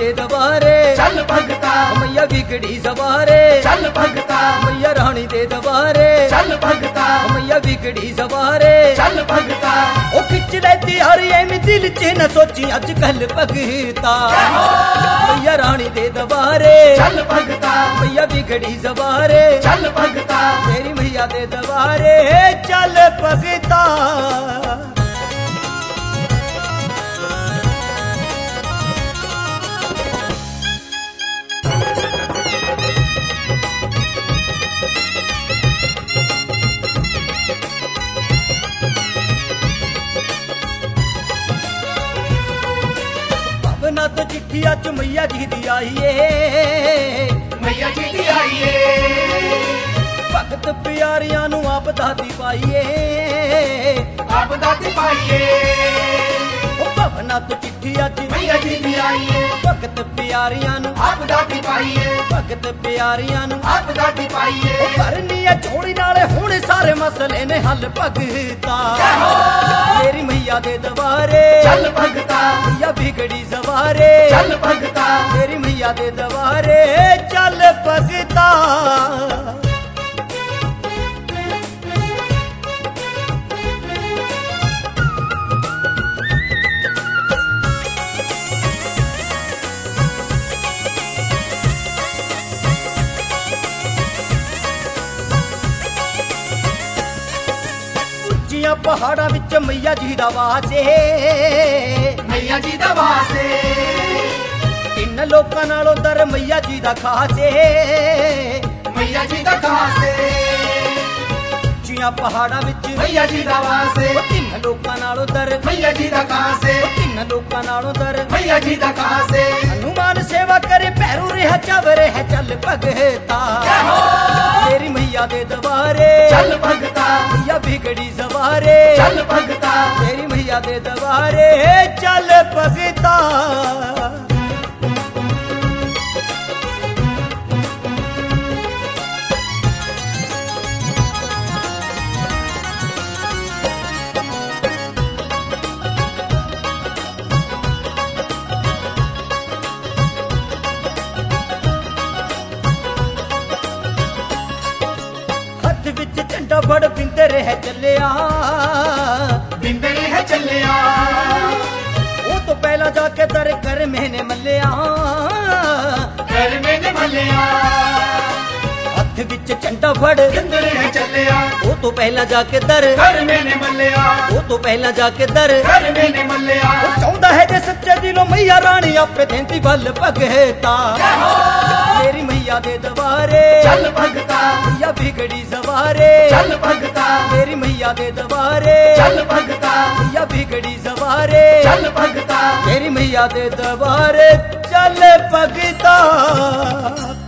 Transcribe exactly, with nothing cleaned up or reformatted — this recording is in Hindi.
दे दबारे चल भगता, मैया बिगड़ी सवारे चल भगता, मैया रानी दे दबारे चल भगता, मैया बिगड़ी सवारे चल भगता। ओ खिच लेती हरी एम दिल च न सोची अज कल भगता मैया रानी दे दबारे चल भगता, मैया बिगड़ी सवारे चल भगता, तेरी मैया दे दबारे चल भगता। भवना तो चिट्ठी अच मैया जी दी आई है मैया जी दी आईए, भगत प्यारियां नू आप दादी पाईए आप दादी पाइए। ओ भवना तो चिट्ठी अच मैया जी दी आईए, भगत प्यारियां नू आप दादी पाइए, भगत प्यारियां नू आप दादी पाइए। ओ करनी है चोरी नाले हुण सारे मसले ने हल भगता मेरी मैया दे दबारे चल भगता, मैया बिगड़ी सवारे चल भगता, मेरी मैया दे दबारे चल भगता। ਉੱਚੀਆਂ ਪਹਾੜਾਂ ਵਿੱਚ मैया जी दा वास ਏ मैया जी दा वासे, ਤਿੰਨ ਲੋਕਾਂ ਨਾਲੋਂ ਦਰ मैया जी दा ਖਾਸ ਏ मैया जी दा खासे, ਉੱਚੀਆਂ ਪਹਾੜਾਂ ਵਿੱਚ मैया जी दा वासे, ਤਿੰਨ ਲੋਕਾਂ ਨਾਲੋਂ ਦਰ मैया जी दा खासे, ਤਿੰਨ ਲੋਕਾਂ ਨਾਲੋਂ ਦਰ मैया जी दा खासे। हनुमान सेवा करे पैरू रेहा चवरे है चल भगता मेरी मैया दे दबारे चल भगता, मैया बिगड़ी सवारे चल भगता, मेरी मैया दे दबारे चल भगता। हथ विच झंडा फड़ पिंदे रह चलिया बिंदरे है चलिया, वो तो पहला जाके दर कर मैंने मलिया घर मैंने मलिया। हथ विच झंडा फड़ बिंदरे है चलिया, वो तो पहला जाके दर घर मैंने मलिया, वो तो पहला जाके दर घर मैंने मलिया। वो चाहता है जे सच्चे दिलों मैया रानी आपे देंदी बल भगता मेरी मैया दे दबारे चल भगता, मैया बिगड़ी सवारे चल भगता, मेरी मैया दे दबारे चल भगता, मैया बिगड़ी सवारे चल भगता। मेरी मैया दे दबारे चल भगता।